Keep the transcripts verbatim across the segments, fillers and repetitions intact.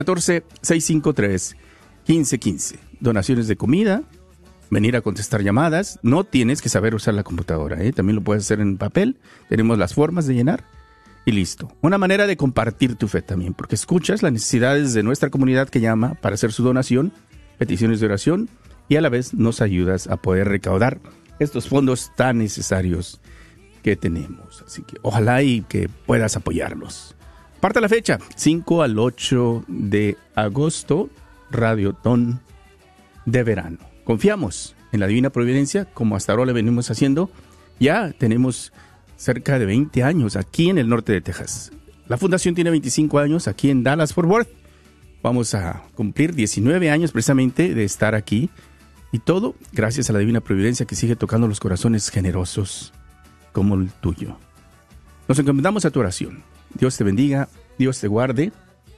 catorce, seiscientos cincuenta y tres, quince quince. Donaciones de comida, venir a contestar llamadas. No tienes que saber usar la computadora, ¿eh? También lo puedes hacer en papel. Tenemos las formas de llenar y listo. Una manera de compartir tu fe también, porque escuchas las necesidades de nuestra comunidad que llama para hacer su donación, peticiones de oración, y a la vez nos ayudas a poder recaudar estos fondos tan necesarios que tenemos. Así que ojalá y que puedas apoyarlos. Aparta la fecha, cinco al ocho de agosto, Radiotón de verano. Confiamos en la Divina Providencia, como hasta ahora le venimos haciendo. Ya tenemos cerca de veinte años aquí en el norte de Texas. La fundación tiene veinticinco años aquí en Dallas-Fort Worth. Vamos a cumplir diecinueve años precisamente de estar aquí. Y todo gracias a la Divina Providencia que sigue tocando los corazones generosos como el tuyo. Nos encomendamos a tu oración. Dios te bendiga, Dios te guarde.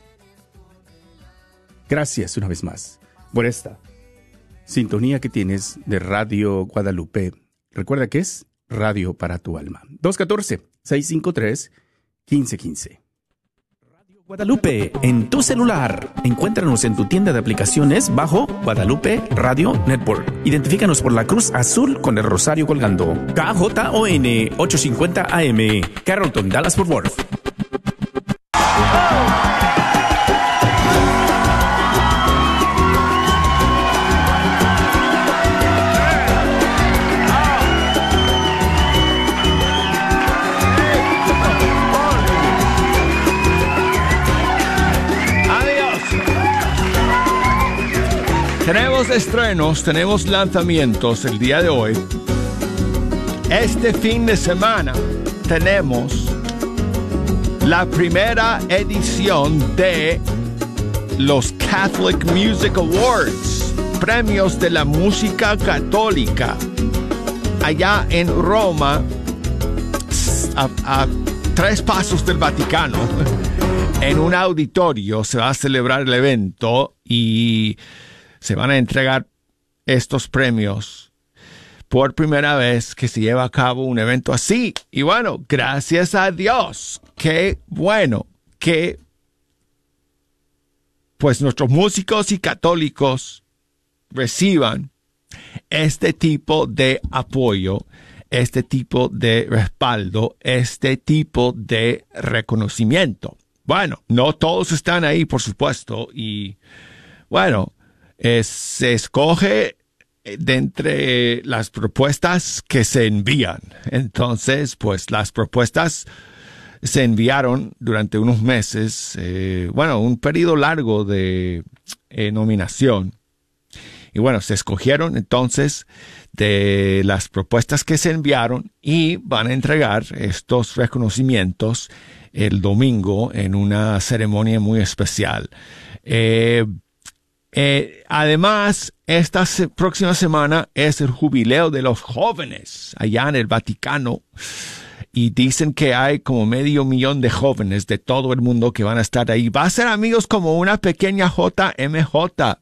Gracias una vez más por esta sintonía que tienes de Radio Guadalupe. Recuerda que es radio para tu alma. dos uno cuatro, seis cinco tres, uno cinco uno cinco. Radio Guadalupe en tu celular. Encuéntranos en tu tienda de aplicaciones bajo Guadalupe Radio Network. Identifícanos por la cruz azul con el rosario colgando. K J O N ochocientos cincuenta A M, Carrollton, Dallas-Fort Worth. Tenemos estrenos, tenemos lanzamientos el día de hoy. Este fin de semana tenemos la primera edición de los Catholic Music Awards, premios de la música católica, allá en Roma, a, a tres pasos del Vaticano. En un auditorio se va a celebrar el evento y se van a entregar estos premios por primera vez que se lleva a cabo un evento así. Y bueno, gracias a Dios, qué bueno que pues nuestros músicos y católicos reciban este tipo de apoyo, este tipo de respaldo, este tipo de reconocimiento. Bueno, no todos están ahí, por supuesto, y bueno, Eh, se escoge de entre las propuestas que se envían. Entonces, pues las propuestas se enviaron durante unos meses, eh, bueno, un periodo largo de eh, nominación. Y bueno, se escogieron entonces de las propuestas que se enviaron y van a entregar estos reconocimientos el domingo en una ceremonia muy especial. Eh, Eh, además, esta se- próxima semana es el jubileo de los jóvenes allá en el Vaticano y dicen que hay como medio millón de jóvenes de todo el mundo que van a estar ahí. Va a ser, amigos, como una pequeña J M J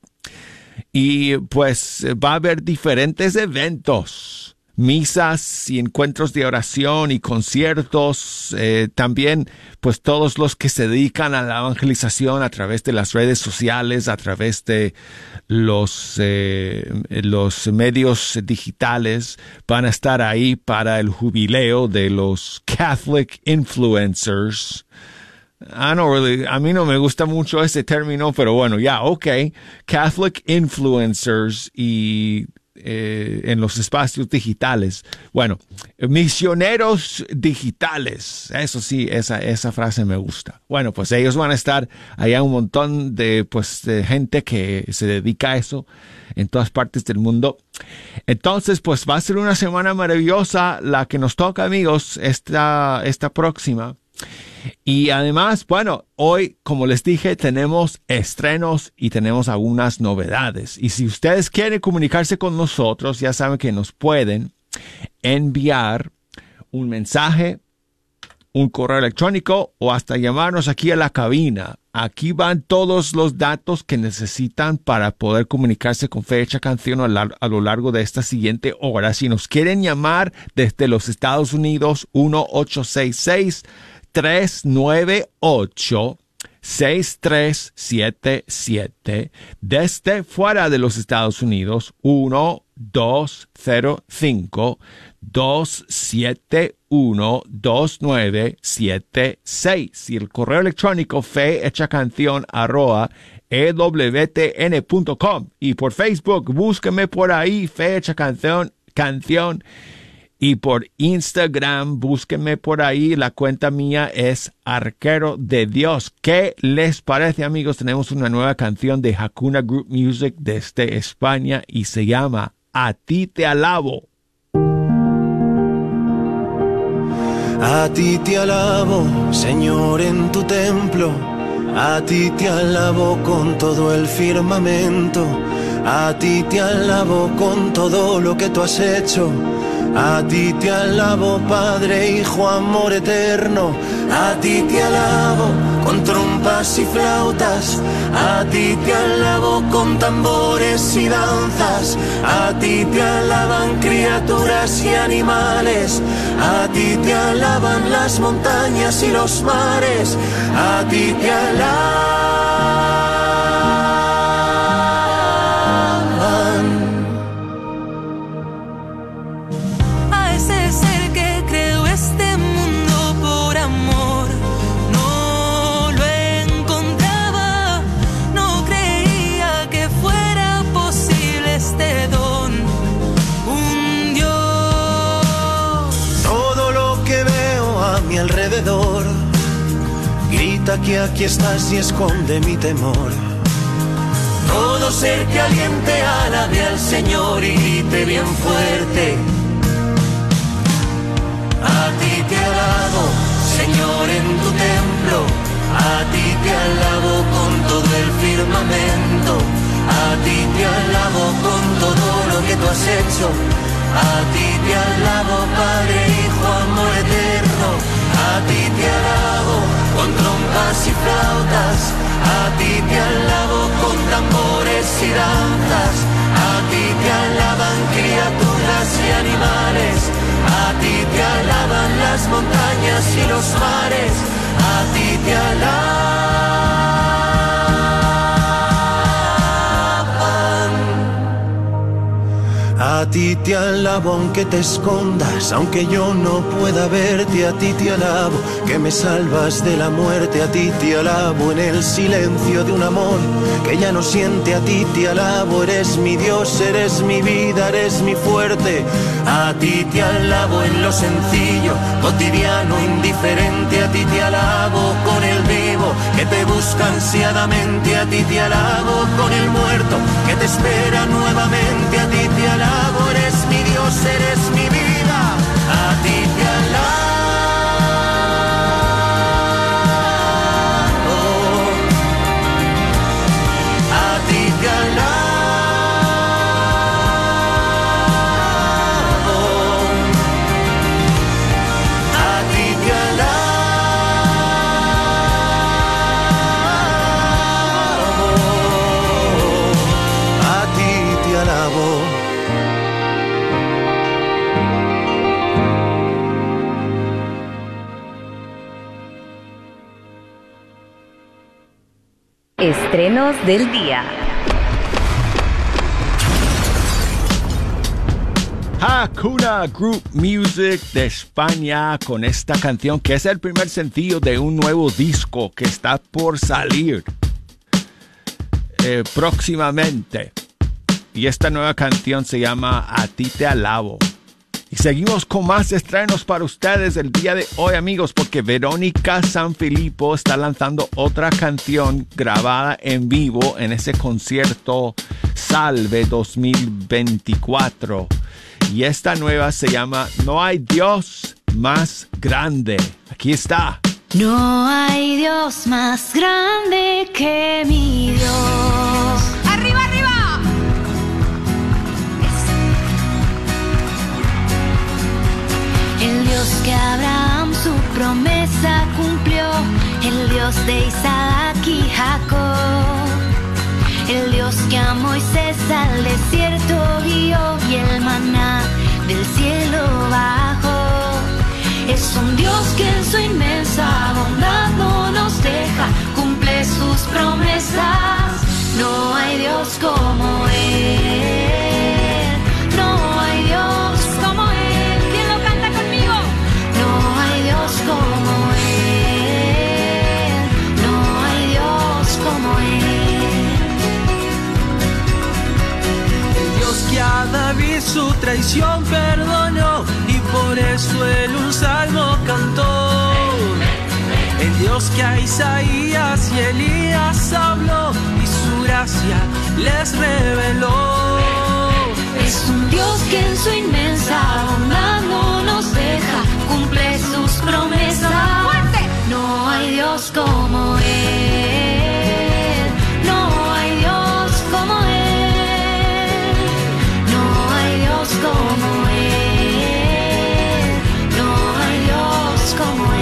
y pues va a haber diferentes eventos, misas y encuentros de oración y conciertos, eh, también pues todos los que se dedican a la evangelización a través de las redes sociales, a través de los, eh, los medios digitales, van a estar ahí para el jubileo de los Catholic Influencers. I don't really, a mí no me gusta mucho ese término, pero bueno, ya, yeah, ok. Catholic Influencers y Eh, en los espacios digitales. Bueno, misioneros digitales. Eso sí, esa, esa frase me gusta. Bueno, pues ellos van a estar allá, un montón de, pues, de gente que se dedica a eso en todas partes del mundo. Entonces, pues va a ser una semana maravillosa la que nos toca, amigos, esta, esta próxima. Y además, bueno, hoy, como les dije, tenemos estrenos y tenemos algunas novedades. Y si ustedes quieren comunicarse con nosotros, ya saben que nos pueden enviar un mensaje, un correo electrónico o hasta llamarnos aquí a la cabina. Aquí van todos los datos que necesitan para poder comunicarse con Fecha Canción a, la, a lo largo de esta siguiente hora. Si nos quieren llamar desde los Estados Unidos, uno ocho seis seis, tres nueve ocho, seis tres siete siete. Desde fuera de los Estados Unidos, uno dos cero cinco dos siete uno dos nueve siete seis. Y el correo electrónico fe hecha canción arroba e w t n punto com. Y por Facebook, búsqueme por ahí, Fe Hecha Canción, canción. Y por Instagram, búsquenme por ahí. La cuenta mía es Arquero de Dios. ¿Qué les parece, amigos? Tenemos una nueva canción de Hakuna Group Music desde España y se llama A ti te alabo. A ti te alabo, Señor, en tu templo. A ti te alabo con todo el firmamento. A ti te alabo con todo lo que tú has hecho. A ti te alabo, Padre, Hijo, amor eterno. A ti te alabo con trompas y flautas. A ti te alabo con tambores y danzas. A ti te alaban criaturas y animales. A ti te alaban las montañas y los mares. A ti te alaban. Grita que aquí estás y esconde mi temor. Todo ser que aliente alabe al Señor y grite bien fuerte. A ti te alabo, Señor, en tu templo. A ti te alabo con todo el firmamento. A ti te alabo con todo lo que tú has hecho. A ti te alabo, Padre, Hijo, amor eterno. A ti te alabo con trompas y flautas. A ti te alabo con tambores y danzas. A ti te alaban criaturas y animales. A ti te alaban las montañas y los mares. A ti te alaban. A ti te alabo aunque te escondas, aunque yo no pueda verte. A ti te alabo que me salvas de la muerte. A ti te alabo en el silencio de un amor que ya no siente. A ti te alabo, eres mi Dios, eres mi vida, eres mi fuerte. A ti te alabo en lo sencillo, cotidiano, indiferente. A ti te alabo con el vivo que te busca ansiadamente. A ti te alabo con el muerto que te espera nuevamente. A ti te alabo, eres mi Dios, eres mi vida. A ti te alabo. A ti te alabo. A ti te alabo. A ti te alabo. Estrenos del día. Hakuna Group Music de España con esta canción que es el primer sencillo de un nuevo disco que está por salir eh, próximamente. Y esta nueva canción se llama A ti te alabo. Y seguimos con más estrenos para ustedes el día de hoy, amigos, porque Verónica Sanfilippo está lanzando otra canción grabada en vivo en ese concierto Salve dos mil veinticuatro. Y esta nueva se llama No hay Dios más grande. Aquí está. No hay Dios más grande que mi Dios. ¡Arriba, arriba! El Dios que Abraham su promesa cumplió, el Dios de Isaac y Jacob, el Dios que a Moisés al desierto guió y el maná del cielo bajó. Es un Dios que en su inmensa bondad no nos deja, cumple cumple sus promesas. No hay Dios como Él, no hay Dios como Él. ¿Quién lo canta conmigo? No hay Dios como Él, no hay Dios como Él. El Dios que a David su traición perdonó y por eso él un salmo cantó. El Dios que a Isaías y Elías habló y su gracia les reveló. Es un Dios que en su inmensa bondad no nos deja, cumple sus promesas. ¡Fuerte! No hay Dios como Él, no hay Dios como Él, no hay Dios como Él, no hay Dios como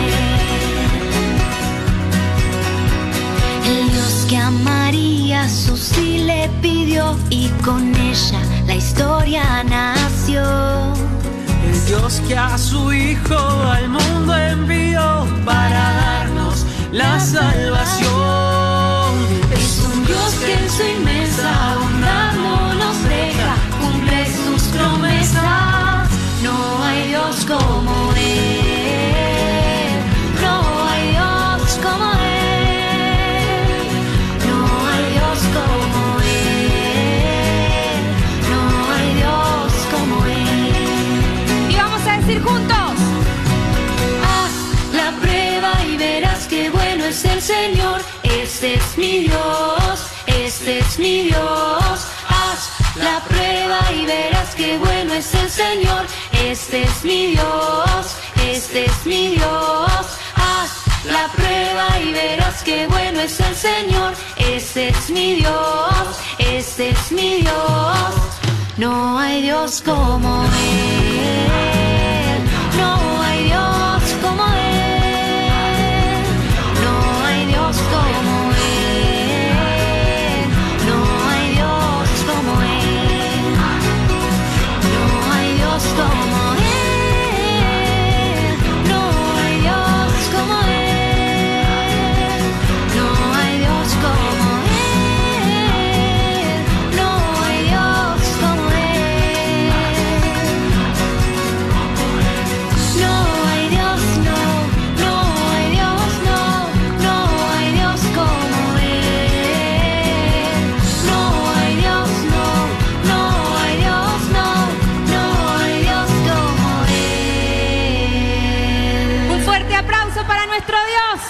Él. El Dios que a María su sí le pidió y con ella la historia nació. El Dios que a su Hijo al mundo envió para darnos la salvación. Es un Dios que en su inmensa bondad no nos deja, cumple sus promesas. No hay Dios como Él, no hay Dios como Él, no hay Dios como Él, no hay Dios como Él. Y vamos a decir juntos: haz la prueba y verás qué bueno es el Señor. Este es mi Dios, este es mi Dios. Haz la prueba y verás qué bueno es el Señor. Este es mi Dios, este es mi Dios. Haz la prueba y verás qué bueno es el Señor. Este es mi Dios, este es mi Dios. No hay Dios como Él, no hay Dios como Él, no hay Dios como Él, no hay Dios como Él, no hay Dios como Él, no hay Dios como Él, no hay Dios como Él, no hay Dios como Él, no hay Dios, no, no hay Dios, no, no hay Dios como Él, no hay Dios, no, no hay Dios, no, no hay Dios como Él. Un fuerte aplauso para nuestro Dios.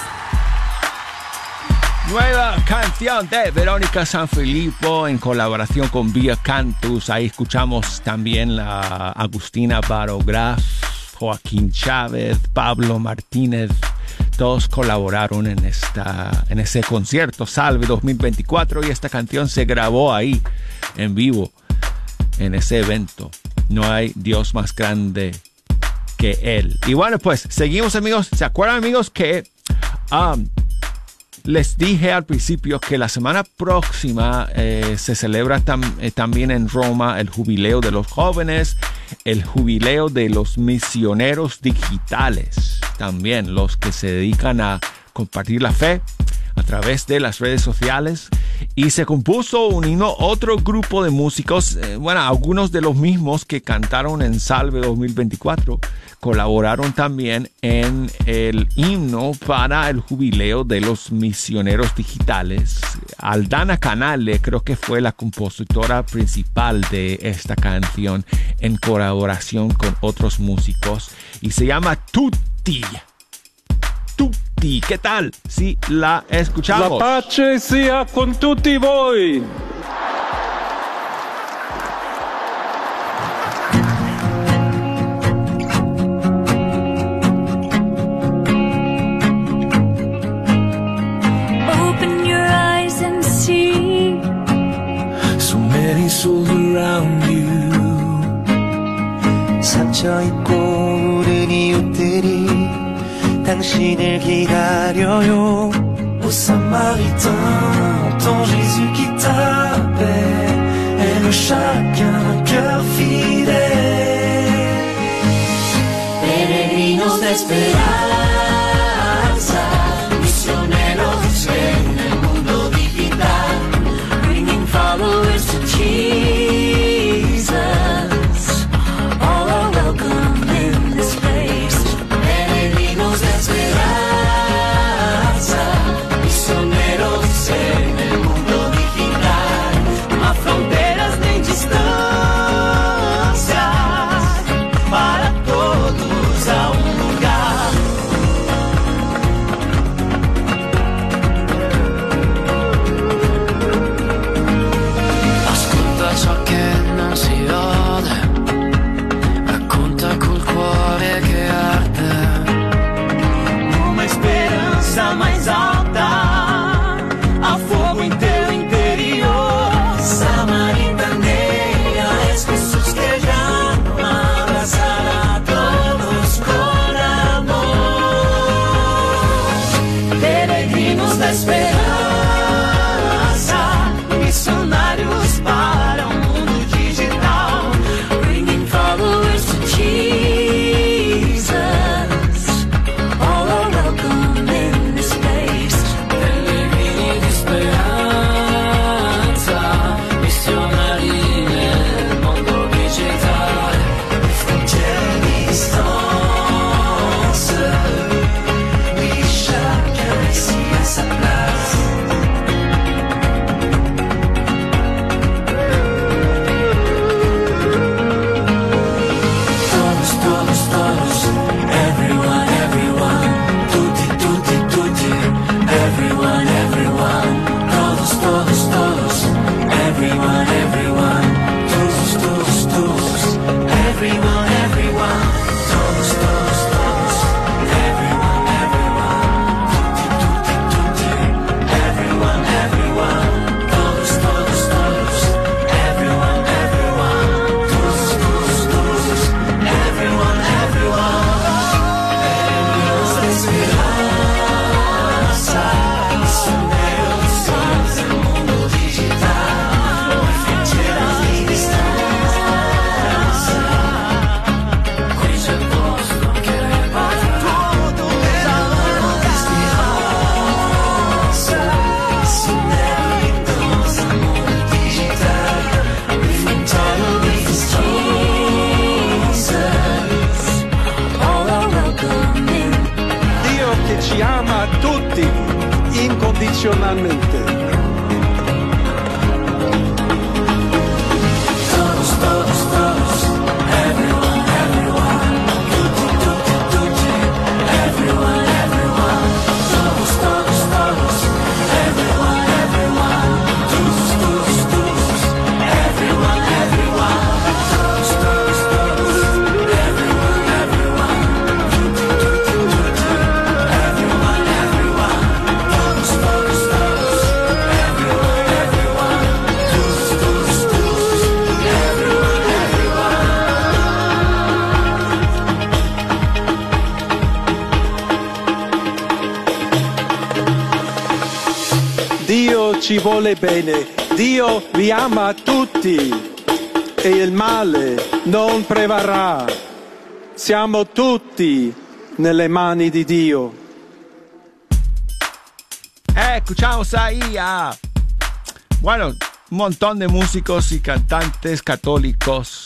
Nueva canción de Verónica Sanfilippo en colaboración con Vía Cantus. Ahí escuchamos también la Agustina Barograf, Joaquín Chávez, Pablo Martínez. Todos colaboraron en, esta, en ese concierto Salve dos mil veinticuatro, y esta canción se grabó ahí en vivo en ese evento. No hay Dios más grande que Él. Y bueno, pues seguimos, amigos. ¿Se acuerdan, amigos, que um, les dije al principio que la semana próxima eh, se celebra tam, eh, también en Roma el jubileo de los jóvenes, el jubileo de los misioneros digitales, también los que se dedican a compartir la fe a través de las redes sociales. Y se compuso un himno, otro grupo de músicos, eh, bueno, algunos de los mismos que cantaron en Salve dos mil veinticuatro, colaboraron también en el himno para el jubileo de los misioneros digitales. Aldana Canale creo que fue la compositora principal de esta canción en colaboración con otros músicos, y se llama Tutti. Tutti, ¿qué tal? Sí, la escuchamos. La pace sia con tutti voi. Open your eyes and see. So many souls around you. 상처입고 우는 이웃들이 당신을 기다려요. Au Samaritain, ton Jésus qui t'appelle, aime chacun cœur fidèle. Peregrinos de esperanza, misioneros en el mundo. semanalmente. Todos, todos, todos, everyone, everyone, tutti, tutti, tutti, everyone, everyone, todos, todos, todos, everyone, everyone, todos, todos, todos, everyone, everyone, todos, todos, todos, everyone, everyone, tutti, tutti, tutti, everyone, everyone, todos, todos, todos, everyone, everyone, todos, todos, todos, everyone, everyone. Dio ci vuole bene, Dio vi ama tutti e il male non prevarrà. Siamo tutti nelle mani di Dio. Eh, escuchamos ahí a, bueno, un montón de músicos y cantantes católicos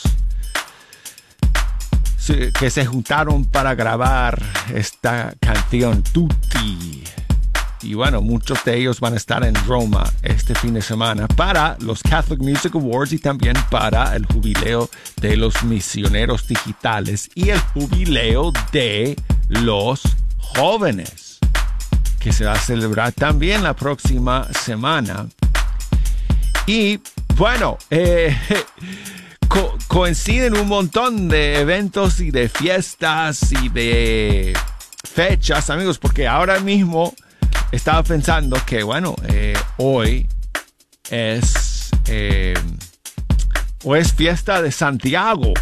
sí, que se juntaron para grabar esta canción Tutti. Y bueno, muchos de ellos van a estar en Roma este fin de semana para los Catholic Music Awards y también para el jubileo de los misioneros digitales y el jubileo de los jóvenes, que se va a celebrar también la próxima semana. Y bueno, eh, co- coinciden un montón de eventos y de fiestas y de fechas, amigos, porque ahora mismo estaba pensando que, bueno, eh, hoy es, eh, hoy es fiesta de Santiago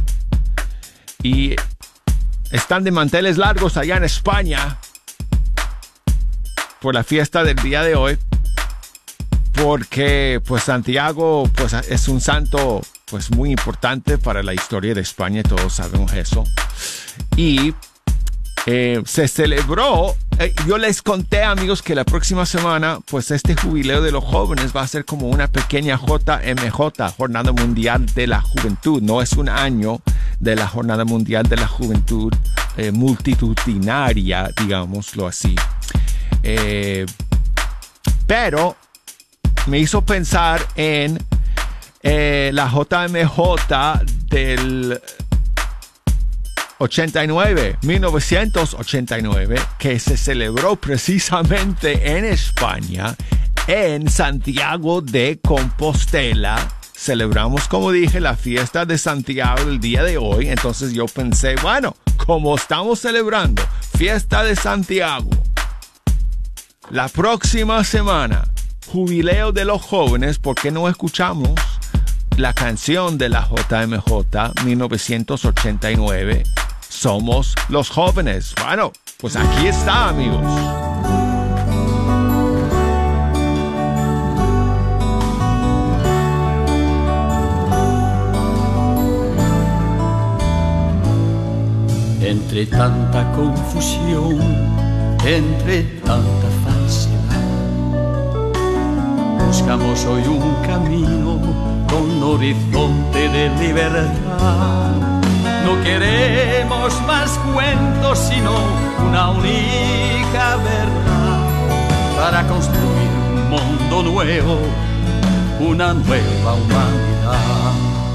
y están de manteles largos allá en España por la fiesta del día de hoy, porque pues Santiago pues es un santo pues muy importante para la historia de España, todos sabemos eso. Y eh, se celebró, eh, yo les conté, amigos, que la próxima semana pues este jubileo de los jóvenes va a ser como una pequeña J M J, Jornada Mundial de la Juventud. No es un año de la Jornada Mundial de la Juventud eh, multitudinaria, digámoslo así. Eh, pero me hizo pensar en eh, la J M J del ochenta y nueve, mil novecientos ochenta y nueve, que se celebró precisamente en España, en Santiago de Compostela. Celebramos, como dije, la fiesta de Santiago el día de hoy. Entonces yo pensé, bueno, como estamos celebrando fiesta de Santiago, la próxima semana, jubileo de los jóvenes, ¿por qué no escuchamos la canción de la J M J mil novecientos ochenta y nueve? Somos los jóvenes. Bueno, pues aquí está, amigos. Entre tanta confusión, entre tanta falsedad, buscamos hoy un camino con horizonte de libertad. No queremos más cuentos, sino una única verdad para construir un mundo nuevo, una nueva humanidad.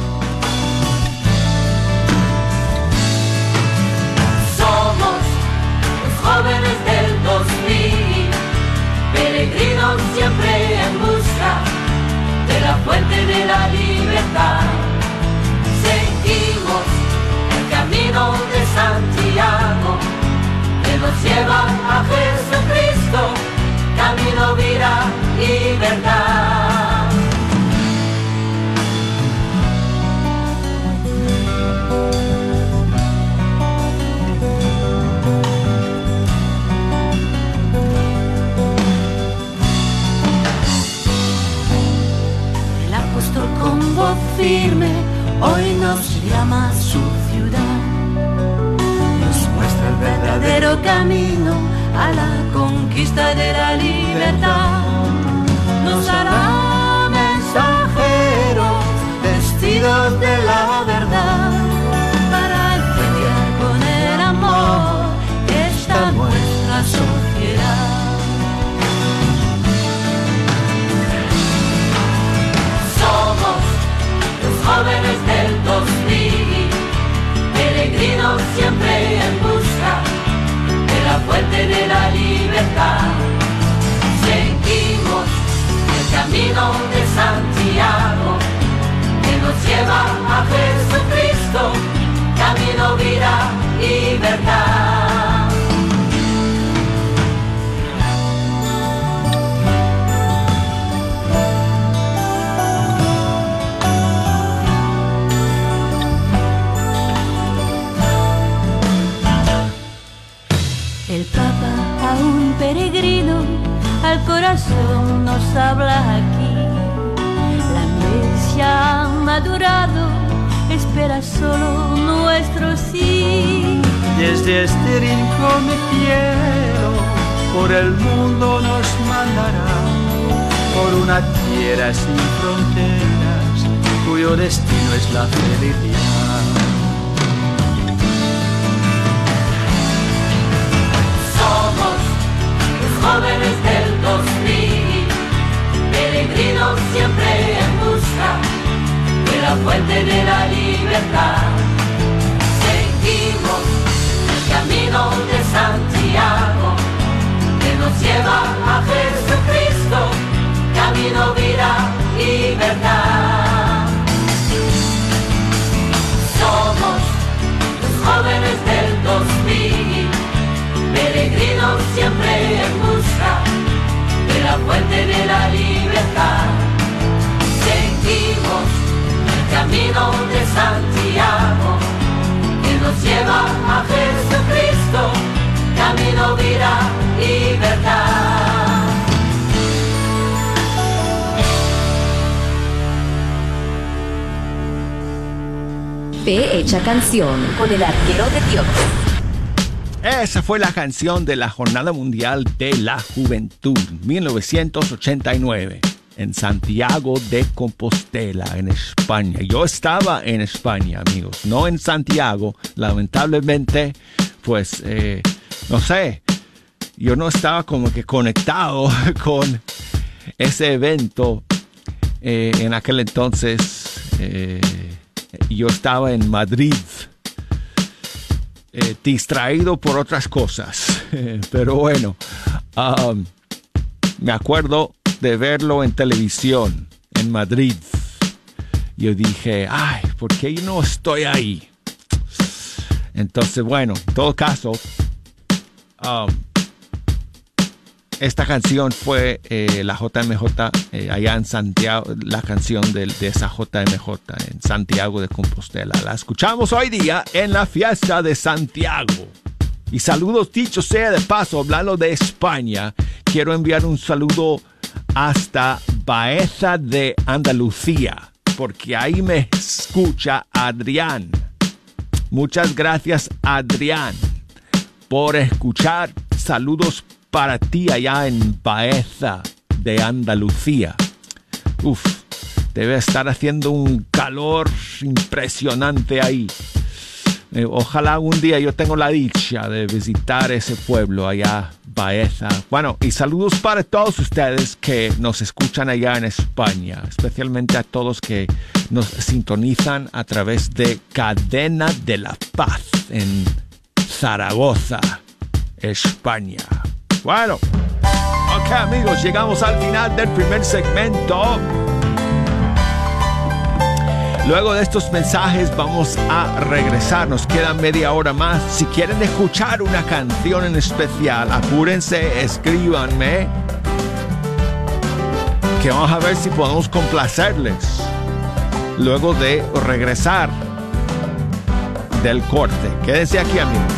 Somos los jóvenes del dos mil, peregrinos siempre en busca de la fuente de la libertad. Seguimos el camino de Santiago, que nos lleva a Jesucristo, camino, vida y verdad. El apóstol con voz firme hoy nos llama a su ciudad, nos muestra el verdadero camino a la conquista de la libertad. Nos hará mensajeros vestidos de la verdad para enseñar con el amor que está nuestra sociedad. fuente de la libertad. Seguimos el camino de Santiago, que nos lleva a Jesucristo, camino, vida y verdad. El Papa, aún peregrino, al corazón nos habla aquí. La mies ya ha madurado, espera solo nuestro sí. Desde este rincón de cielo, por el mundo nos mandará, por una tierra sin fronteras, cuyo destino es la felicidad. Somos los jóvenes del dos mil, peregrinos siempre en busca de la fuente de la libertad. Seguimos el camino de Santiago, que nos lleva a Jesucristo, camino, vida y verdad. Somos los jóvenes del dos mil, peregrinos siempre en busca de la fuente de la libertad. Seguimos el camino de Santiago, que nos lleva a Jesucristo, camino, vida y verdad. Fe hecha canción con el arquero de Dios. Esa fue la canción de la Jornada Mundial de la Juventud, mil novecientos ochenta y nueve, en Santiago de Compostela, en España. Yo estaba en España, amigos, no en Santiago. Lamentablemente, pues, eh, no sé, yo no estaba como que conectado con ese evento. Eh, en aquel entonces, eh, yo estaba en Madrid, Eh, distraído por otras cosas. Pero bueno, um, me acuerdo de verlo en televisión en Madrid. Yo dije, ay, ¿por qué yo no estoy ahí? Entonces, bueno, en todo caso, um, esta canción fue eh, la J M J eh, allá en Santiago, la canción de, de esa J M J en Santiago de Compostela. La escuchamos hoy día en la fiesta de Santiago. Y saludos, dicho sea de paso, hablando de España, quiero enviar un saludo hasta Baeza de Andalucía, porque ahí me escucha Adrián. Muchas gracias, Adrián, por escuchar. Saludos para ti allá en Baeza de Andalucía. Uf, debe estar haciendo un calor impresionante ahí. Eh, ojalá un día yo tenga la dicha de visitar ese pueblo allá, Baeza. Bueno, y saludos para todos ustedes que nos escuchan allá en España, especialmente a todos que nos sintonizan a través de Cadena de la Paz en Zaragoza, España. Bueno, ok, amigos, llegamos al final del primer segmento. Luego de estos mensajes vamos a regresar. Nos queda media hora más. Si quieren escuchar una canción en especial, apúrense, escríbanme, que vamos a ver si podemos complacerles luego de regresar del corte. Quédense aquí, amigos.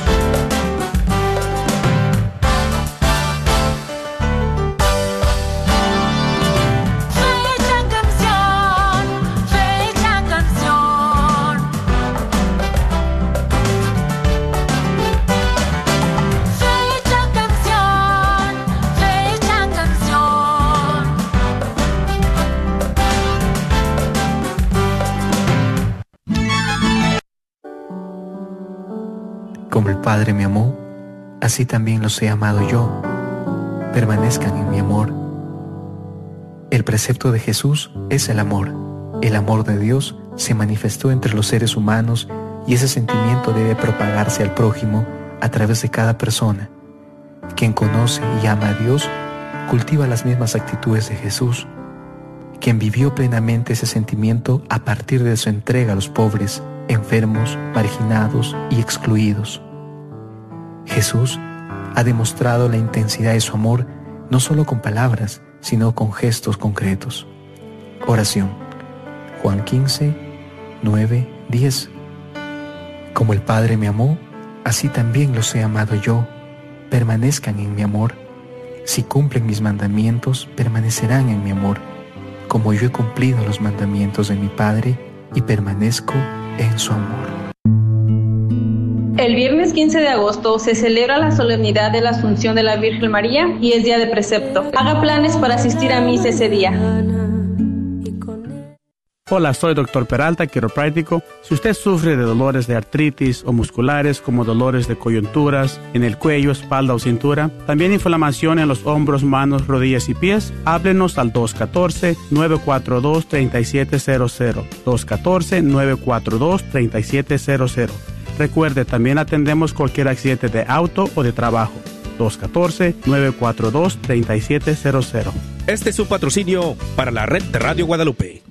Como el Padre me amó, así también los he amado yo. Permanezcan en mi amor. El precepto de Jesús es el amor. El amor de Dios se manifestó entre los seres humanos y ese sentimiento debe propagarse al prójimo a través de cada persona. Quien conoce y ama a Dios cultiva las mismas actitudes de Jesús, quien vivió plenamente ese sentimiento a partir de su entrega a los pobres, enfermos, marginados y excluidos. Jesús ha demostrado la intensidad de su amor no solo con palabras, sino con gestos concretos. Oración. Juan quince, nueve, diez. Como el Padre me amó, así también los he amado yo. Permanezcan en mi amor. Si cumplen mis mandamientos, permanecerán en mi amor, como yo he cumplido los mandamientos de mi Padre y permanezco en su amor. El viernes quince de agosto se celebra la solemnidad de la Asunción de la Virgen María y es día de precepto. Haga planes para asistir a misa ese día. Hola, soy doctor Peralta, quiropráctico. Si usted sufre de dolores de artritis o musculares como dolores de coyunturas en el cuello, espalda o cintura, también inflamación en los hombros, manos, rodillas y pies, háblenos al dos uno cuatro, nueve cuatro dos, tres siete cero cero. dos uno cuatro, nueve cuatro dos, tres siete cero cero. Recuerde, también atendemos cualquier accidente de auto o de trabajo. dos uno cuatro, nueve cuatro dos, tres siete cero cero. Este es su patrocinio para la red de Radio Guadalupe.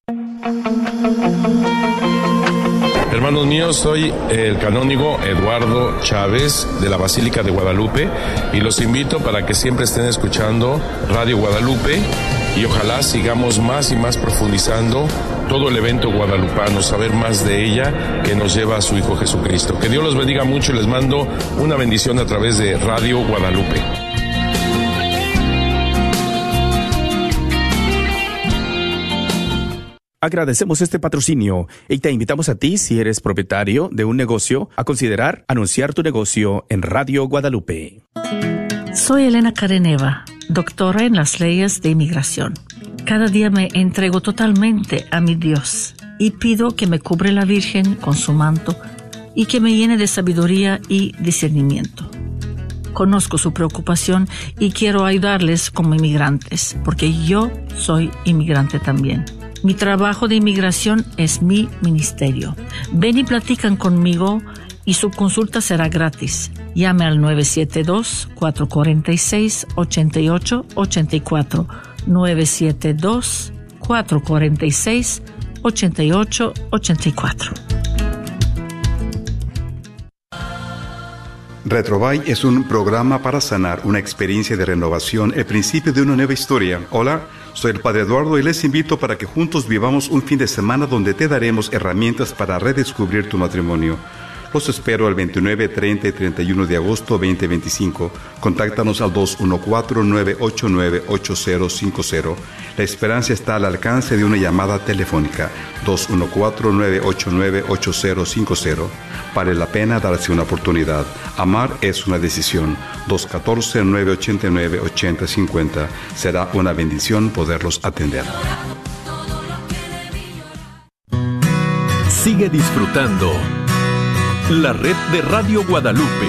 Hermanos míos, soy el canónigo Eduardo Chávez de la Basílica de Guadalupe y los invito para que siempre estén escuchando Radio Guadalupe y ojalá sigamos más y más profundizando todo el evento guadalupano, saber más de ella que nos lleva a su Hijo Jesucristo. Que Dios los bendiga mucho y les mando una bendición a través de Radio Guadalupe. Agradecemos este patrocinio y te invitamos a ti, si eres propietario de un negocio, a considerar anunciar tu negocio en Radio Guadalupe. Soy Elena Careneva, doctora en las leyes de inmigración. Cada día me entrego totalmente a mi Dios y pido que me cubre la Virgen con su manto y que me llene de sabiduría y discernimiento. Conozco su preocupación y quiero ayudarles como inmigrantes, porque yo soy inmigrante también. Mi trabajo de inmigración es mi ministerio. Ven y platican conmigo y su consulta será gratis. Llame al nueve siete dos, cuatro cuatro seis, ocho ocho ocho cuatro. nueve siete dos, cuatro cuatro seis, ocho ocho ocho cuatro. Retrobay es un programa para sanar, una experiencia de renovación, el principio de una nueva historia. Hola, soy el Padre Eduardo y les invito para que juntos vivamos un fin de semana donde te daremos herramientas para redescubrir tu matrimonio. Los espero el veintinueve, treinta y treinta y uno de agosto veinte veinticinco. Contáctanos al dos uno cuatro, nueve ocho nueve, ocho cero cinco cero. La esperanza está al alcance de una llamada telefónica. dos uno cuatro, nueve ocho nueve, ocho cero cinco cero. Vale la pena darse una oportunidad. Amar es una decisión. dos uno cuatro, nueve ocho nueve, ocho cero cinco cero. Será una bendición poderlos atender. Sigue disfrutando la red de Radio Guadalupe.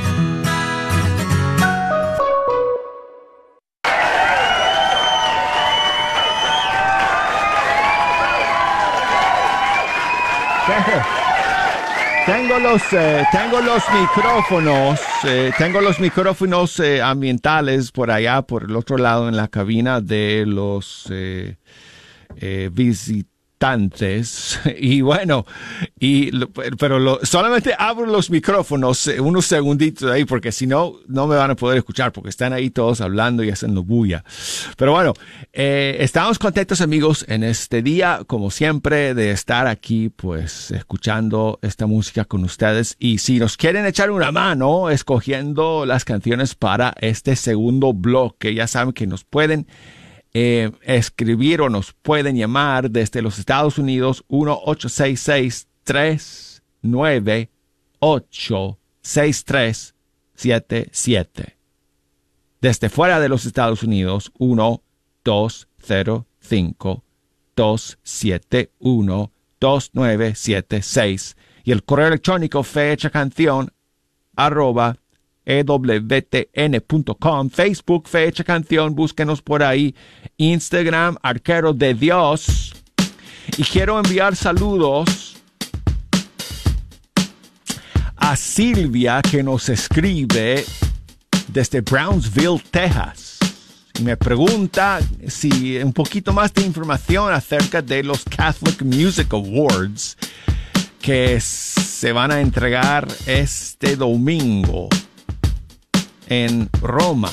Tengo los, eh, tengo los micrófonos, eh, tengo los micrófonos eh, ambientales por allá, por el otro lado en la cabina de los eh, eh, visitantes. Y bueno, y pero lo, solamente abro los micrófonos eh, unos segunditos ahí porque si no, no me van a poder escuchar porque están ahí todos hablando y haciendo bulla. Pero bueno, eh, estamos contentos, amigos, en este día, como siempre, de estar aquí, pues, escuchando esta música con ustedes. Y si nos quieren echar una mano escogiendo las canciones para este segundo bloque, ya saben que nos pueden Eh, escribir o nos pueden llamar desde los Estados Unidos uno ocho seis seis, tres nueve ocho, seis tres siete siete. Desde fuera de los Estados Unidos uno dos cero cinco, dos siete uno, dos nueve siete seis y el correo electrónico fechacanción arroba E W T N punto com, Facebook, Fecha Canción, búsquenos por ahí, Instagram, Arquero de Dios. Y quiero enviar saludos a Silvia, que nos escribe desde Brownsville, Texas. Y me pregunta si un poquito más de información acerca de los Catholic Music Awards que se van a entregar este domingo en Roma.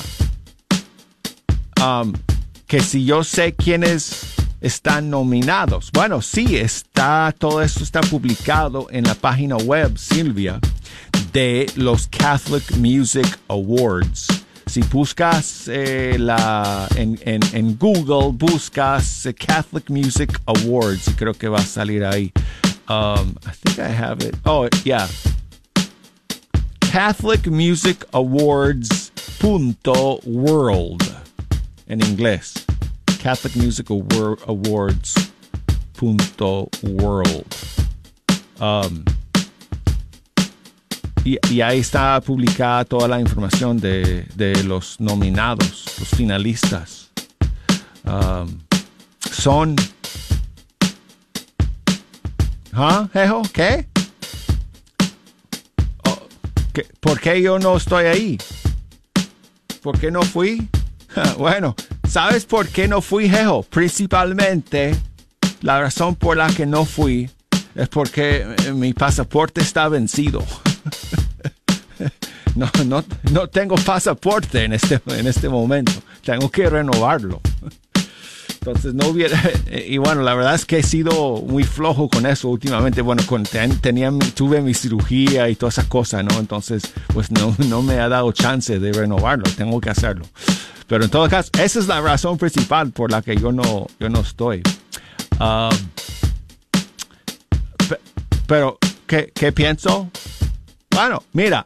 Um, que si yo sé quiénes están nominados. Bueno, sí, está, todo esto está publicado en la página web, Silvia, de los Catholic Music Awards. Si buscas eh, la, en, en, en Google, buscas eh, Catholic Music Awards y creo que va a salir ahí. Um, I think I have it. Oh, yeah. Catholic Music Awards punto world en inglés. Catholic Music Awards punto world. Um, y, y ahí está publicada toda la información de, de los nominados, los finalistas. Um, son... ¿Ah, Jejo? ¿Qué? Oh, ¿qué? ¿Por qué yo no estoy ahí? ¿Por qué no fui? Bueno, ¿sabes por qué no fui, Jejo? Principalmente, la razón por la que no fui es porque mi pasaporte está vencido. No, no, no tengo pasaporte en este, en este momento. Tengo que renovarlo. Entonces no hubiera... Y bueno, la verdad es que he sido muy flojo con eso últimamente. Bueno, con, tenía, tuve mi cirugía y todas esas cosas, ¿no? Entonces, pues no, no me ha dado chance de renovarlo. Tengo que hacerlo. Pero en todo caso, esa es la razón principal por la que yo no, yo no estoy. Uh, pe, pero, ¿qué, ¿qué pienso? Bueno, mira.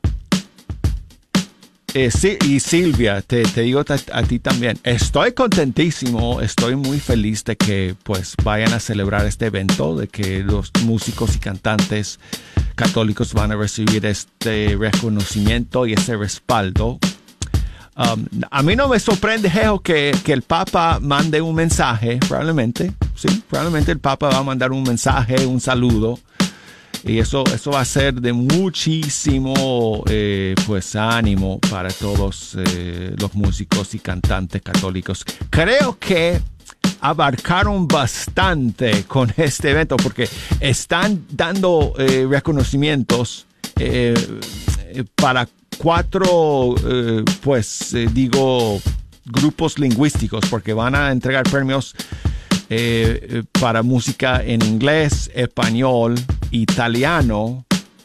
Eh, sí, y Silvia, te, te digo a, a ti también. Estoy contentísimo, estoy muy feliz de que pues vayan a celebrar este evento, de que los músicos y cantantes católicos van a recibir este reconocimiento y ese respaldo. Um, a mí no me sorprende, Jejo, que, que el Papa mande un mensaje, probablemente, sí, probablemente el Papa va a mandar un mensaje, un saludo, y eso, eso va a ser de muchísimo eh, pues ánimo para todos eh, los músicos y cantantes católicos. Creo que abarcaron bastante con este evento porque están dando eh, reconocimientos eh, para cuatro, eh, pues eh, digo, grupos lingüísticos, porque van a entregar premios eh, para música en inglés, español, italiano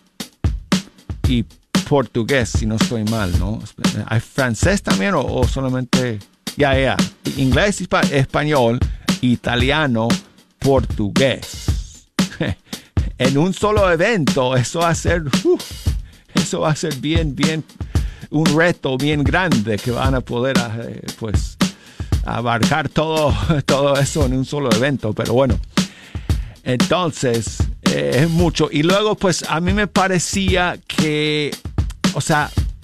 y portugués, si no estoy mal, ¿no? ¿Hay francés también o, o solamente? Ya, yeah, ya. Yeah. Inglés, español, italiano, portugués. En un solo evento, eso va a ser... Uh, Eso va a ser bien, bien, un reto bien grande que van a poder, eh, pues, abarcar todo, todo eso en un solo evento. Pero bueno, entonces, eh, es mucho. Y luego, pues, a mí me parecía que, o sea,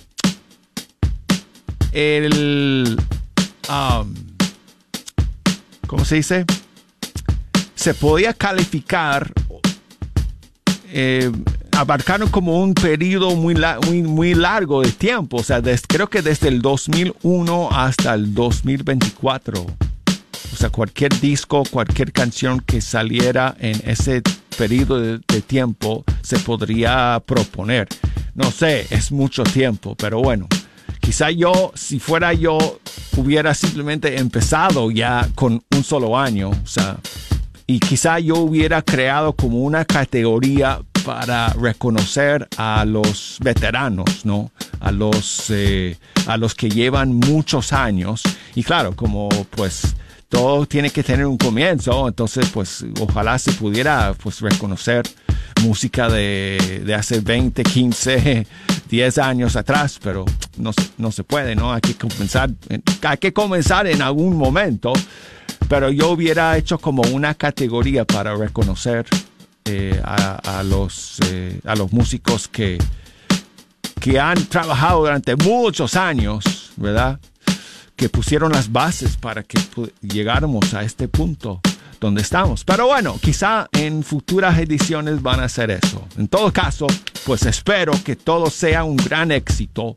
el, um, ¿cómo se dice? Se podía calificar, eh, abarcaron como un periodo muy, la, muy, muy largo de tiempo. O sea, des, creo que desde el dos mil uno hasta el dos mil veinticuatro. O sea, cualquier disco, cualquier canción que saliera en ese periodo de, de tiempo se podría proponer. No sé, es mucho tiempo, pero bueno. Quizá yo, si fuera yo, hubiera simplemente empezado ya con un solo año. O sea, y quizá yo hubiera creado como una categoría para reconocer a los veteranos, ¿no? A los, eh, a los que llevan muchos años. Y claro, como pues todo tiene que tener un comienzo, entonces pues ojalá se pudiera pues reconocer música de, de hace veinte, quince, diez años atrás, pero no, no se puede, ¿no? Hay que comenzar, hay que comenzar en algún momento, pero yo hubiera hecho como una categoría para reconocer Eh, a, a, los, eh, a los músicos que, que han trabajado durante muchos años, ¿verdad? Que pusieron las bases para que llegáramos a este punto donde estamos. Pero bueno, quizá en futuras ediciones van a hacer eso. En todo caso, pues espero que todo sea un gran éxito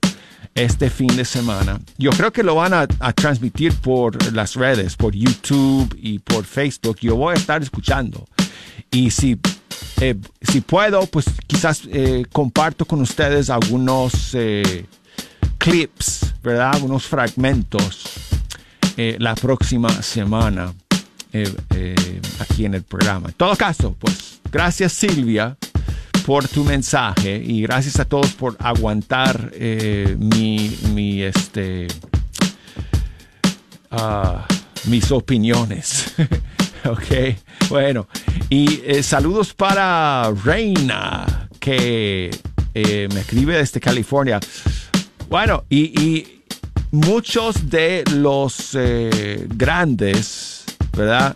este fin de semana. Yo creo que lo van a, a transmitir por las redes, por YouTube y por Facebook. Yo voy a estar escuchando. Y si, eh, si puedo, pues quizás eh, comparto con ustedes algunos eh, clips, ¿verdad? Algunos fragmentos eh, la próxima semana eh, eh, aquí en el programa. En todo caso, pues gracias, Silvia, por tu mensaje, y gracias a todos por aguantar eh, mi, mi este uh, mis opiniones. Ok, bueno, y eh, saludos para Reina, que eh, me escribe desde California. Bueno, y, y muchos de los eh, grandes, ¿verdad?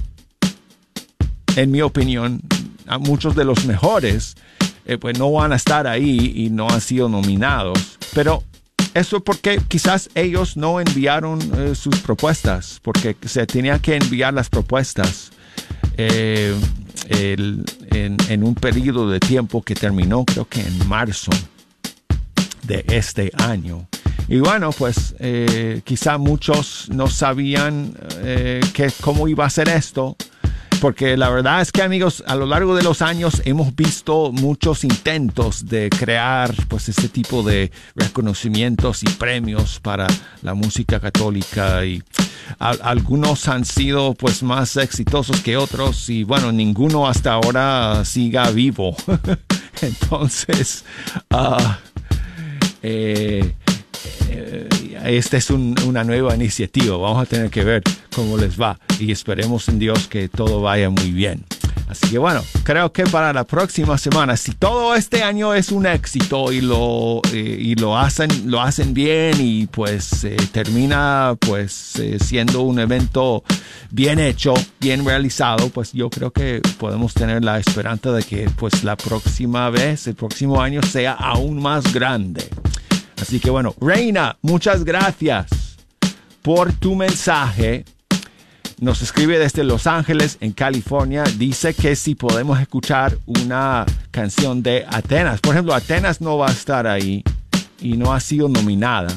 En mi opinión, muchos de los mejores, eh, pues no van a estar ahí y no han sido nominados. Pero eso es porque quizás ellos no enviaron eh, sus propuestas, porque se tenían que enviar las propuestas eh, el, en, en un periodo de tiempo que terminó, creo que en marzo de este año. Y bueno, pues eh, quizá muchos no sabían eh, que, cómo iba a ser esto. Porque la verdad es que, amigos, a lo largo de los años hemos visto muchos intentos de crear pues este tipo de reconocimientos y premios para la música católica, y a, algunos han sido pues más exitosos que otros, y bueno, ninguno hasta ahora siga vivo. Entonces, uh, eh, eh, esta es un, una nueva iniciativa. Vamos a tener que ver cómo les va, y esperemos en Dios que todo vaya muy bien. Así que bueno, creo que para la próxima semana, si todo este año es un éxito y lo eh, y lo hacen lo hacen bien, y pues eh, termina pues eh, siendo un evento bien hecho, bien realizado, pues yo creo que podemos tener la esperanza de que pues la próxima vez, el próximo año, sea aún más grande. Así que bueno, Reina, muchas gracias por tu mensaje. Nos escribe desde Los Ángeles, en California. Dice que si podemos escuchar una canción de Atenas. Por ejemplo, Atenas no va a estar ahí y no ha sido nominada.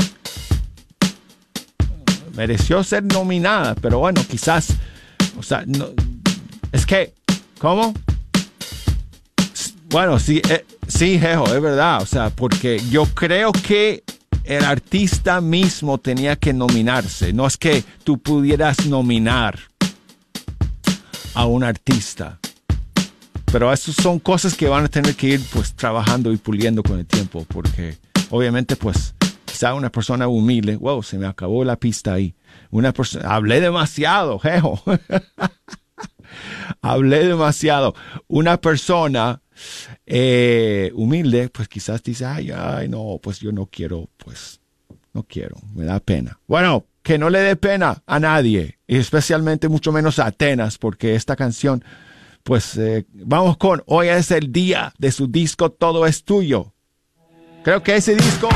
Mereció ser nominada, pero bueno, quizás, o sea, no, es que, ¿cómo? Bueno, sí, eh, sí, Jejo, es verdad. O sea, porque yo creo que el artista mismo tenía que nominarse. No es que tú pudieras nominar a un artista. Pero esas son cosas que van a tener que ir pues trabajando y puliendo con el tiempo. Porque obviamente pues quizá una persona humilde. Wow, se me acabó la pista ahí. Una persona, hablé demasiado, Jejo. Hablé demasiado. Una persona eh, humilde, pues quizás dice, ay, ay, no, pues yo no quiero, pues no quiero, me da pena. Bueno, que no le dé pena a nadie, y especialmente mucho menos a Atenas, porque esta canción, pues eh, vamos con Hoy es el día de su disco Todo es Tuyo. Creo que ese disco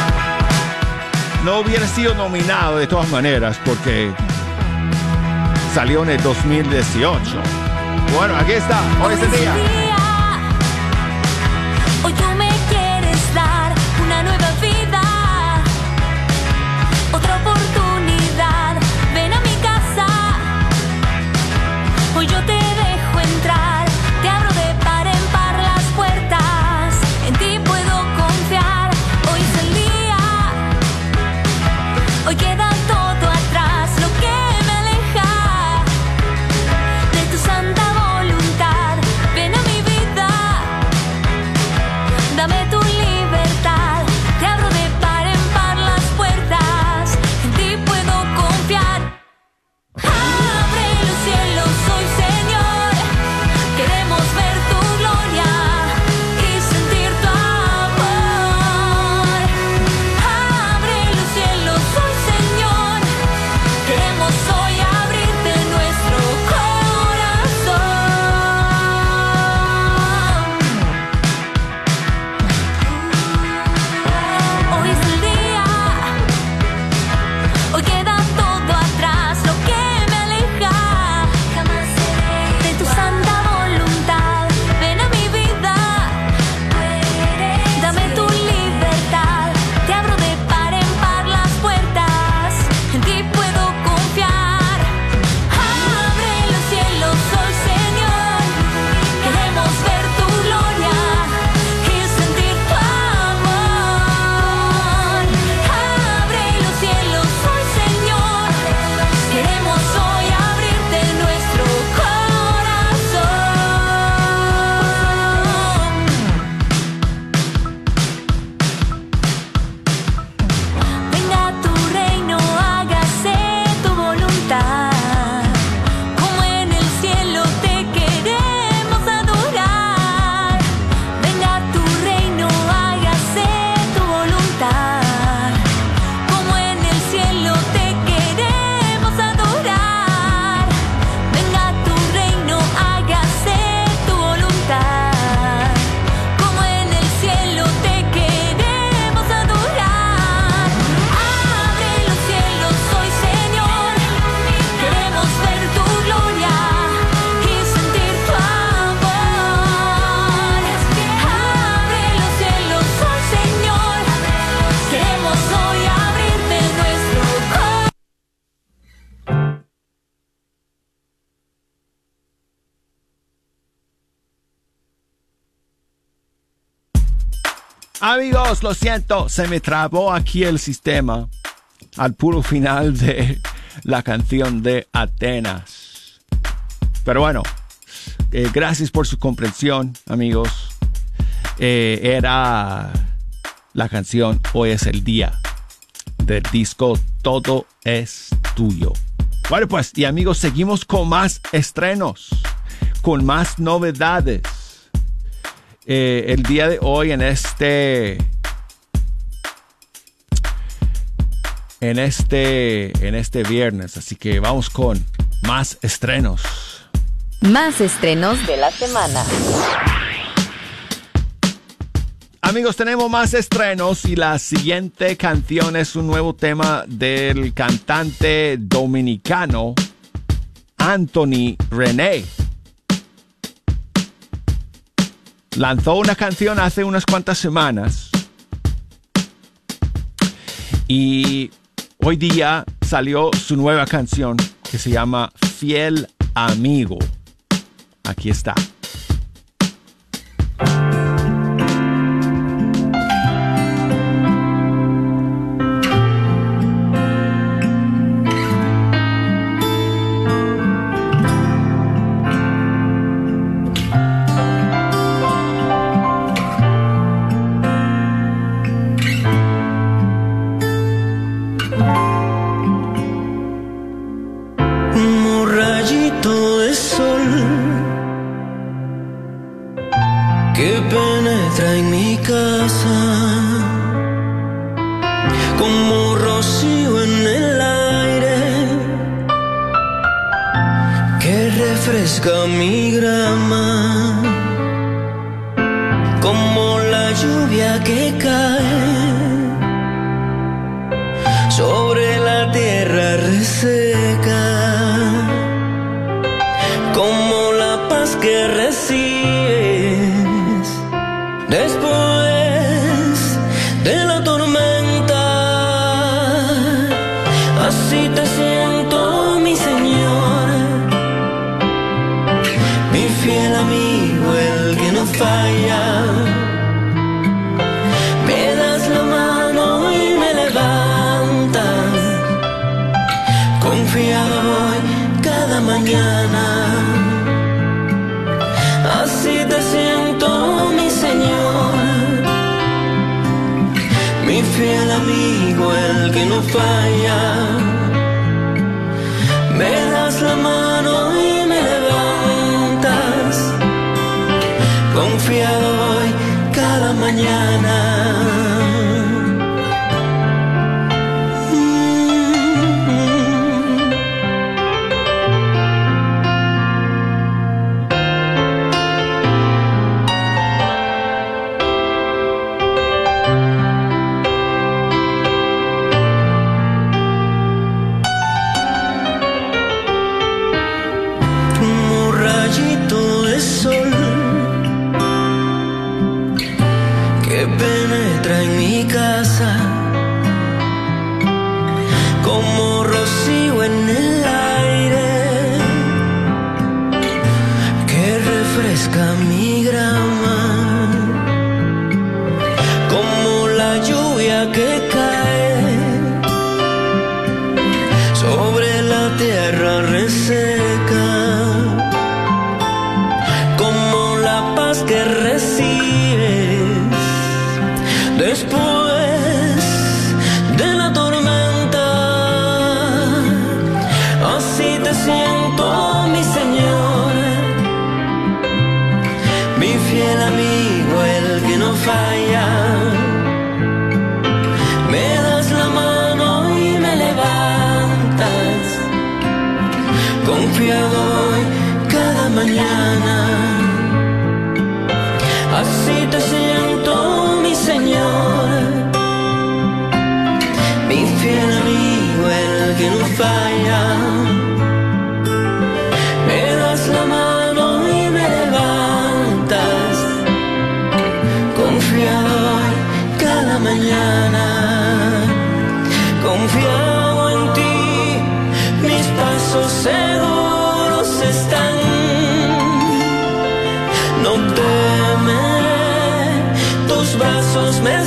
no hubiera sido nominado de todas maneras, porque salió en el dos mil dieciocho. Bueno, aquí está, Hoy es el día. Hoy tú me quieres dar una nueva vida, otra oportunidad. Ven a mi casa, hoy yo te dejo entrar, te abro de par en par las puertas, en ti puedo confiar. Hoy es el día, hoy queda todo atrás, lo que me aleja de tu santa voluntad. Ven a mi vida, Amigos, lo siento, se me trabó aquí el sistema al puro final de la canción de Atenas. Pero bueno, eh, gracias por su comprensión, amigos. Eh, era la canción Hoy es el Día del disco Todo es Tuyo. Bueno, pues, y amigos, seguimos con más estrenos, con más novedades. Eh, el día de hoy en este en este en este viernes, así que vamos con más estrenos. Más estrenos de la semana. Amigos, tenemos más estrenos y la siguiente canción es un nuevo tema del cantante dominicano Anthony René. Lanzó una canción hace unas cuantas semanas y hoy día salió su nueva canción que se llama Fiel Amigo. Aquí está. Mi grama, como la lluvia que cae sobre la tierra reseca, como la paz que recibes después de la tormenta. Así te siento, mi Señor, fiel amigo, el que no falla. Me das la mano y me levantas, confiado voy cada mañana. Así te siento, mi Señor, mi fiel amigo, el que no falla. Me das la mano y me levantas, confiado voy cada mañana. Como rocío en el aire que refresca mi grama, como la lluvia que cae sobre la tierra reseca, como la paz que recibes después de la tormenta. Así te siento, mi Señor, mi fiel amigo, el que no falla. Me das la mano y me levantas, confiado voy cada mañana. Así te siento, mi Señor, mi fiel amigo, el que no falla. Me das la mano y me levantas, confiado voy cada mañana. Confiado en ti, mis pasos seguros están. No teme, tus brazos me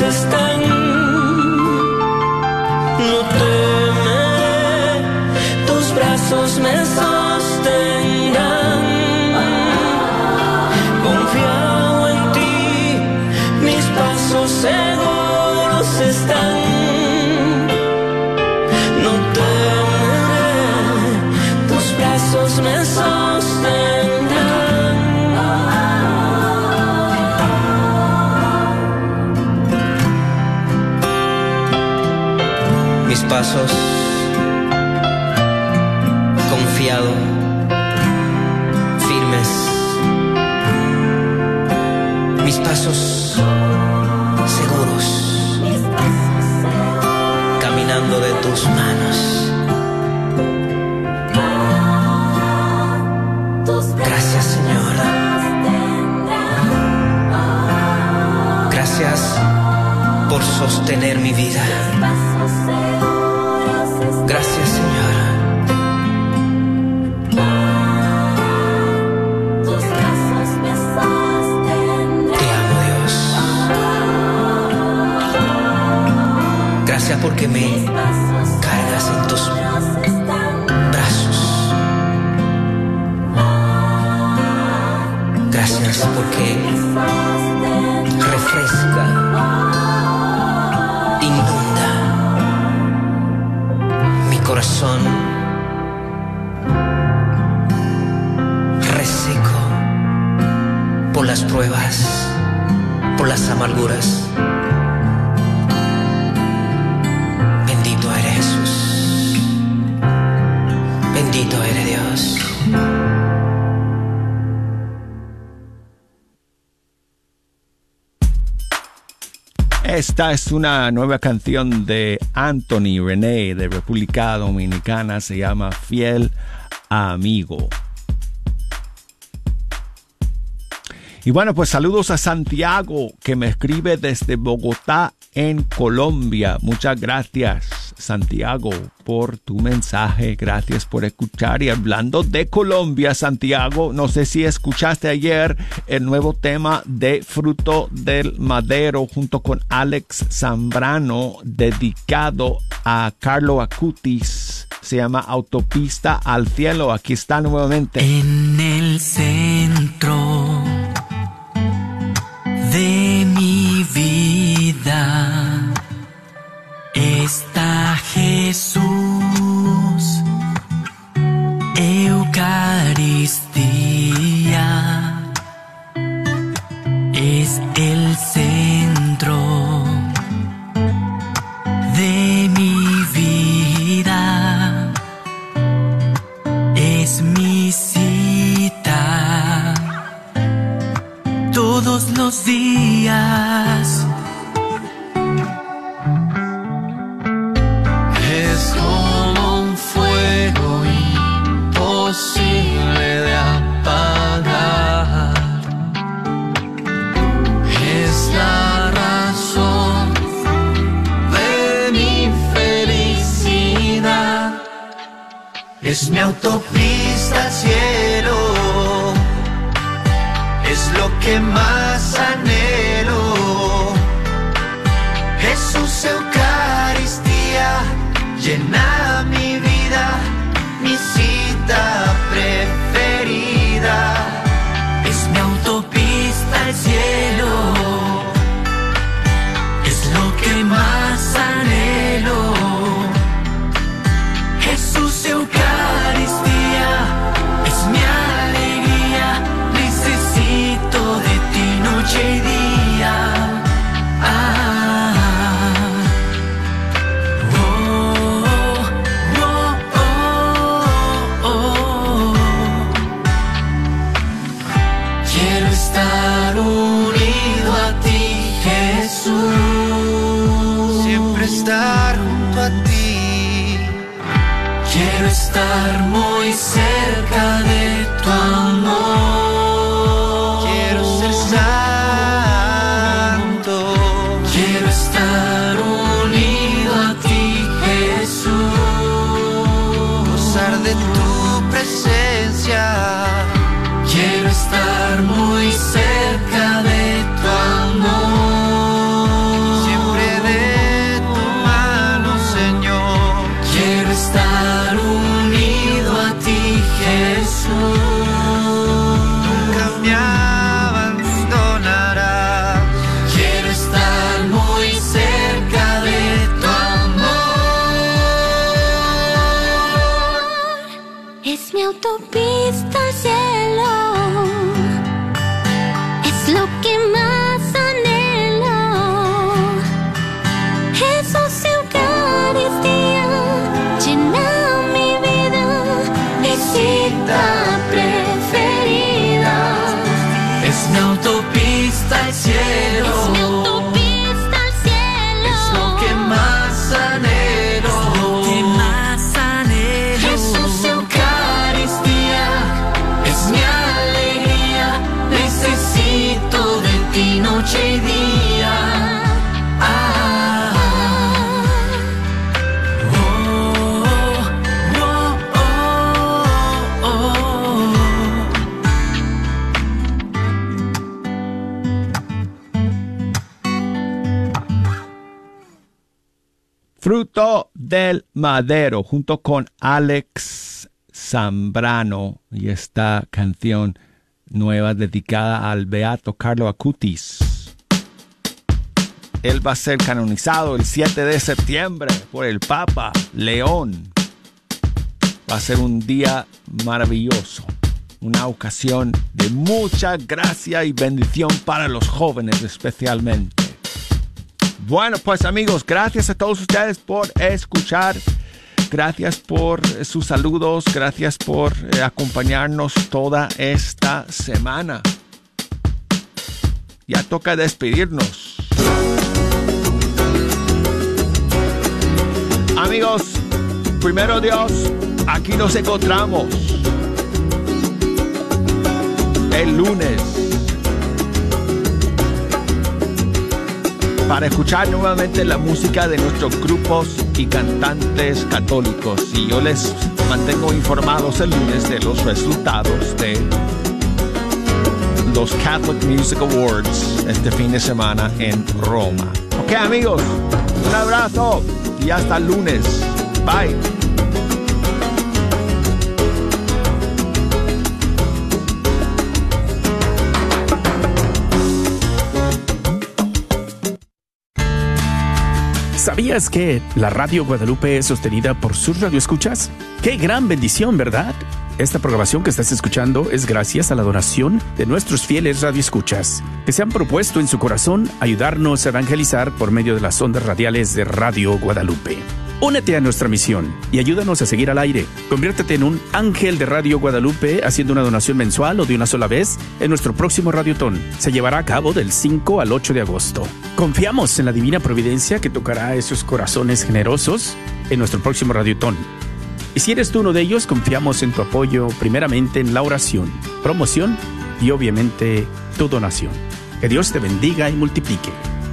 están. No temeré, tus brazos me sostendrán. Confiado en ti, mis pasos seguros están. No temeré, tus brazos me sostendrán. Mis pasos, confiado, firmes. Mis pasos seguros, caminando de tus manos. Gracias, Señor. Gracias por sostener mi vida. Gracias, Señor. Te amo, Dios. Gracias porque me cargas en tus brazos. Gracias porque refresca, inunda mi corazón reseco por las pruebas, por las amarguras. Bendito eres, Jesús. Bendito eres, Dios. Esta es una nueva canción de Anthony René de República Dominicana. Se llama Fiel Amigo. Y bueno, pues saludos a Santiago, que me escribe desde Bogotá, en Colombia. Muchas gracias, Santiago, por tu mensaje. Gracias por escuchar. Y hablando de Colombia, Santiago, no sé si escuchaste ayer el nuevo tema de Fruto del Madero junto con Alex Zambrano, dedicado a Carlo Acutis. Se llama Autopista al Cielo. Aquí está nuevamente. En el centro de mi vida está Jesús, Eucaristía es el centro de mi vida, es mi cita todos los días. Es como un fuego imposible de apagar. Es la razón de mi felicidad. Es mi autopista al cielo. Es lo que más anhelo. Jesús, Eucaristía, llena mi vida, mi cita preferida. Es mi autopista al cielo. Es lo que más anhelo. Jesús, Eucaristía, es mi alegría. Necesito de ti noche y día. Ah, oh, oh, oh, oh. Quiero estar unido a ti, Jesús. Siempre estar junto a ti. Quiero estar muy cerca de tu amor. Santo, quiero estar unido a ti, Jesús, gozar de tu presencia. Quiero estar muy cerca de tu amor. Fruto del Madero, junto con Alex Zambrano, y esta canción nueva dedicada al beato Carlo Acutis. Él va a ser canonizado el siete de septiembre por el Papa León. Va a ser un día maravilloso, una ocasión de mucha gracia y bendición para los jóvenes especialmente. Bueno, pues amigos, gracias a todos ustedes por escuchar. Gracias por sus saludos. Gracias por eh, acompañarnos toda esta semana. Ya toca despedirnos. Amigos, primero Dios, aquí nos encontramos el lunes para escuchar nuevamente la música de nuestros grupos y cantantes católicos. Y yo les mantengo informados el lunes de los resultados de los Catholic Music Awards este fin de semana en Roma. Ok, amigos, un abrazo y hasta el lunes. Bye. ¿Sabías que la Radio Guadalupe es sostenida por sus radioescuchas? ¡Qué gran bendición!, ¿verdad? Esta programación que estás escuchando es gracias a la donación de nuestros fieles radioescuchas, que se han propuesto en su corazón ayudarnos a evangelizar por medio de las ondas radiales de Radio Guadalupe. Únete a nuestra misión y ayúdanos a seguir al aire. Conviértete en un ángel de Radio Guadalupe haciendo una donación mensual o de una sola vez en nuestro próximo Radiotón. Se llevará a cabo del cinco al ocho de agosto. Confiamos en la divina providencia que tocará esos corazones generosos en nuestro próximo Radiotón. Y si eres tú uno de ellos, confiamos en tu apoyo primeramente en la oración, promoción y obviamente tu donación. Que Dios te bendiga y multiplique.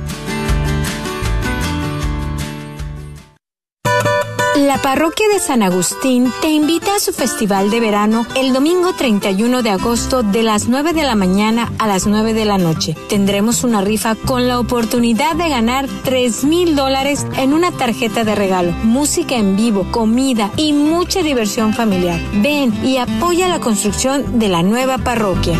La parroquia de San Agustín te invita a su festival de verano el domingo treinta y uno de agosto de las nueve de la mañana a las nueve de la noche. Tendremos una rifa con la oportunidad de ganar tres mil dólares en una tarjeta de regalo, música en vivo, comida y mucha diversión familiar. Ven y apoya la construcción de la nueva parroquia.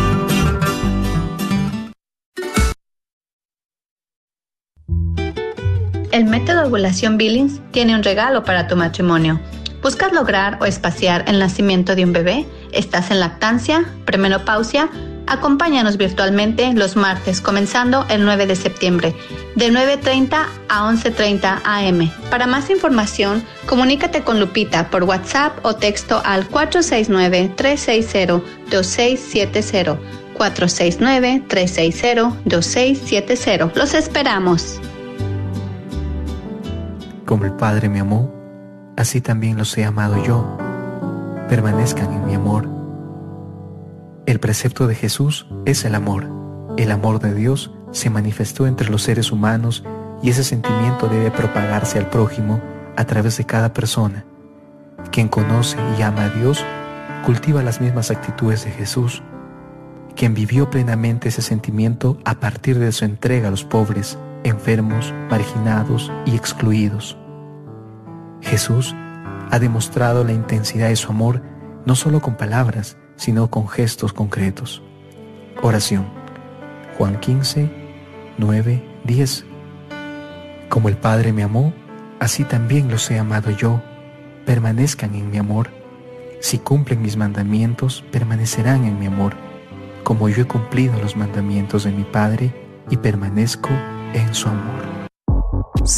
El método ovulación Billings tiene un regalo para tu matrimonio. ¿Buscas lograr o espaciar el nacimiento de un bebé? ¿Estás en lactancia? ¿Premenopausia? Acompáñanos virtualmente los martes, comenzando el nueve de septiembre, de nueve treinta a once treinta a eme. Para más información, comunícate con Lupita por WhatsApp o texto al cuatro seis nueve, tres seis cero, dos seis siete cero, cuatro seis nueve, tres seis cero, dos seis siete cero. ¡Los esperamos! Como el Padre me amó, así también los he amado yo. Permanezcan en mi amor. El precepto de Jesús es el amor. El amor de Dios se manifestó entre los seres humanos y ese sentimiento debe propagarse al prójimo a través de cada persona. Quien conoce y ama a Dios cultiva las mismas actitudes de Jesús. Quien vivió plenamente ese sentimiento a partir de su entrega a los pobres, enfermos, marginados y excluidos. Jesús ha demostrado la intensidad de su amor no solo con palabras, sino con gestos concretos. Oración. Juan quince, nueve, diez. Como el Padre me amó, así también los he amado yo. Permanezcan en mi amor. Si cumplen mis mandamientos, permanecerán en mi amor, como yo he cumplido los mandamientos de mi Padre y permanezco en su amor.